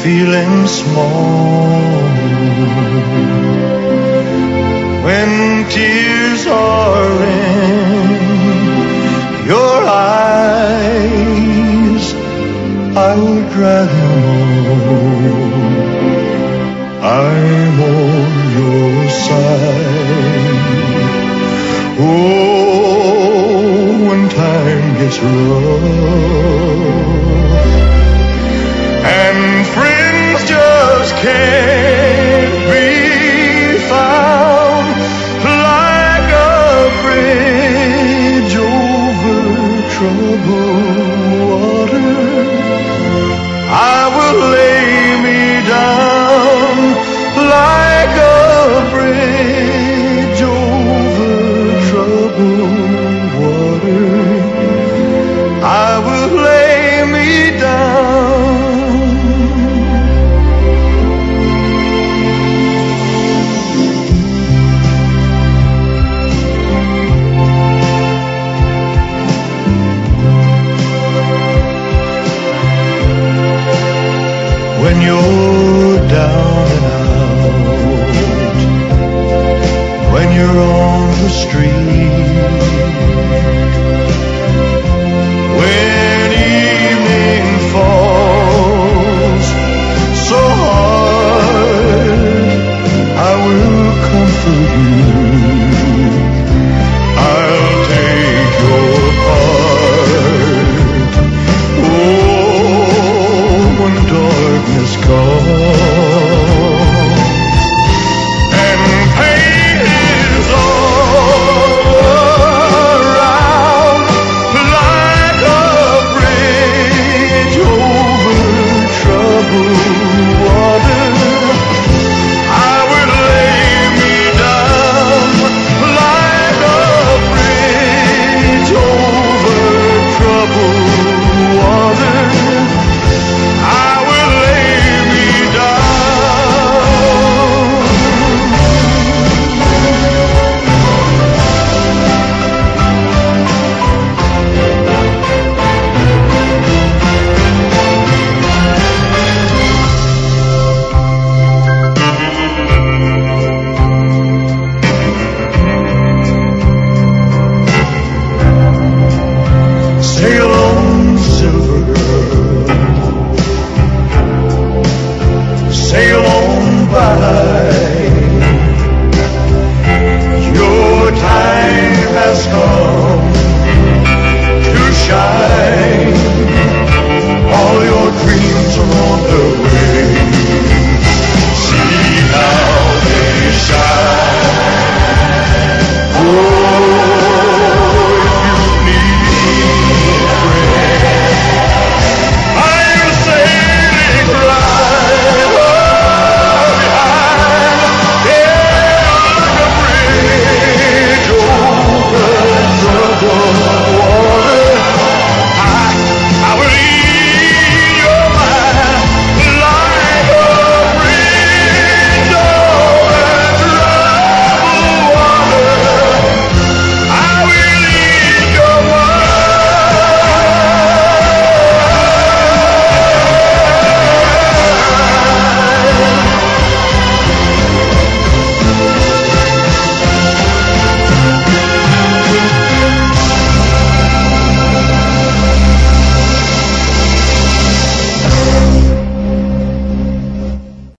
feeling small, when tears are in your eyes, I would rather know I'm on your side. Oh, when time gets rough and friends just can't be found, like a bridge over troubled water, I will lay me down like a bridge over troubled water. I will lay me down. When you're down and out, when you're on the street,